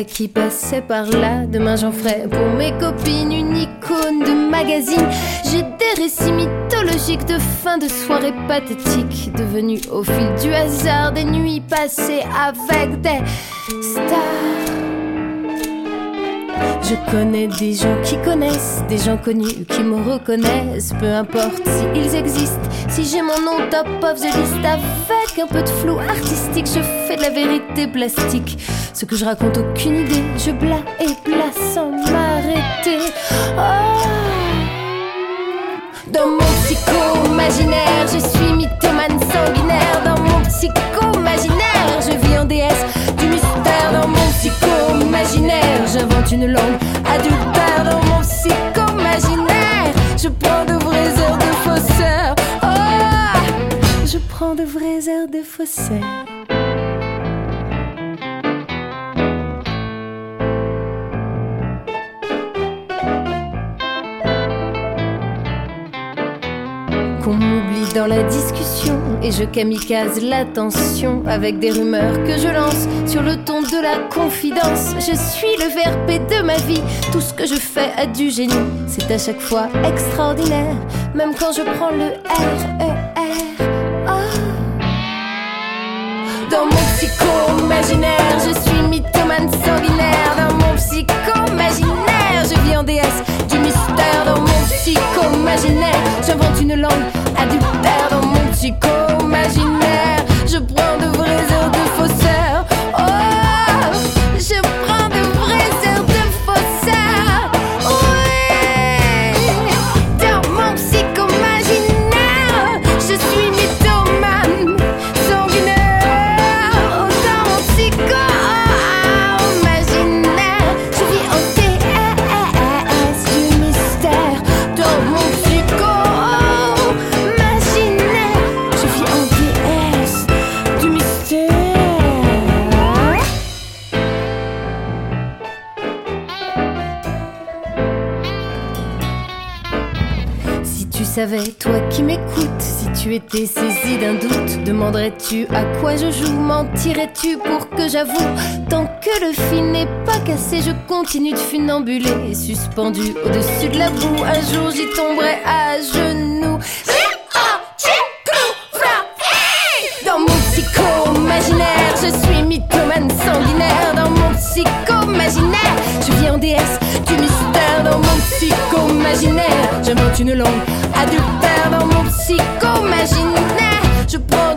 qui passait par là. Demain j'en ferai pour mes copines une icône de magazine. J'ai des récits mythologiques de fin de soirée pathétique, devenus au fil du hasard des nuits passées avec des stars. Je connais des gens qui connaissent, des gens connus qui me reconnaissent. Peu importe s'ils existent, si j'ai mon nom top of the list. Avec un peu de flou artistique, je fais de la vérité plastique. Ce que je raconte, aucune idée, je bla et bla sans m'arrêter. Oh. Dans mon psycho-imaginaire, je suis mythomane sanguinaire. Dans mon psycho-imaginaire, je vis en déesse du mystère. Dans mon psycho-imaginaire, j'invente une langue adultère. Dans mon psycho-imaginaire, je prends de vrais airs de faussaire. Oh, je prends de vrais airs de faussaire. Qu'on m'oublie dans la discussion et je kamikaze l'attention avec des rumeurs que je lance sur le ton de la confidence. Je suis le VRP de ma vie, tout ce que je fais a du génie. C'est à chaque fois extraordinaire, même quand je prends le RER. Oh. Dans mon psycho-imaginaire, je suis mythomane sanguinaire. Dans mon psycho-imaginaire, je vis en déesse du mystère. Dans mon psycho-imaginaire, j'invente une langue adultère. Dans mon psycho-imaginaire, je prends de vrais airs de faussaire. Oh, je prends de vrais airs de faussaire. Oui, dans mon psycho-imaginaire, je suis mythomane sanguinaire. Dans mon psycho-imaginaire, je vis en déesse du mystère. Dans mon psycho-imaginaire, je vis en déesse du mystère. Si tu savais, toi qui m'écoutes, si tu étais saisi d'un doute, demanderais-tu à quoi je joue? Mentirais-tu pour que j'avoue? Tant que le fil n'est pas cassé, je continue de funambuler, suspendu au-dessus de la boue. Un jour j'y tomberai à genoux. Dans mon psycho-imaginaire, je suis mythomane sanguinaire. Dans mon psycho-imaginaire, je vis en déesse du mystère. Dans mon psycho-imaginaire, j'invente une langue adultère. Dans mon psycho-imaginaire, je prends